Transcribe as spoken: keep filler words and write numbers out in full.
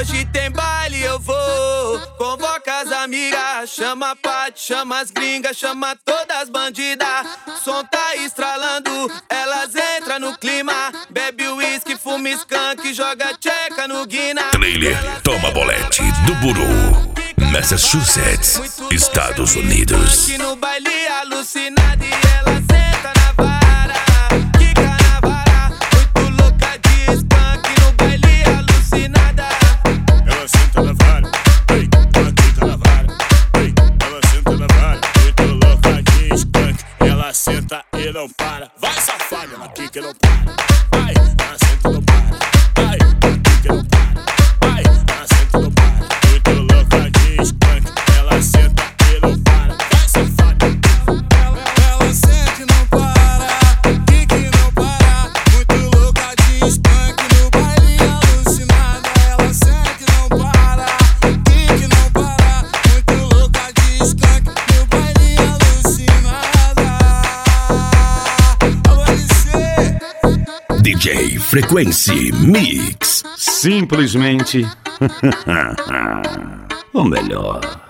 Hoje tem baile, eu vou. Convoca as amigas, chama a Paty, chama as gringas, chama todas as bandidas. Som tá estralando, elas entram no clima. Bebe uísque, fuma skunk, joga tcheca no guina. Trailer Toma Bolete do Buru, Massachusetts, Estados Unidos. No baile alucinado e ela senta na vara, quica na vara, muito louca de skunk no baile alucinada. Ela senta na vara, ei, ela quica na vara, ei, ela senta na vara, muito louca de skunk. Ela senta e não para, vai safada, ela quica e não para. Ai, ela senta e não para, ai, ela quica e não para, ai, ela senta e não para, muito louca de skunk. Ela senta e não para, vai safada. Ela sente e não para, quica e não para, muito louca de skunk no baile alucinada. Ela sente e não para, quica e não para, muito louca de skunk no baile alucinada. D J Frequency Mix. Simplesmente o melhor.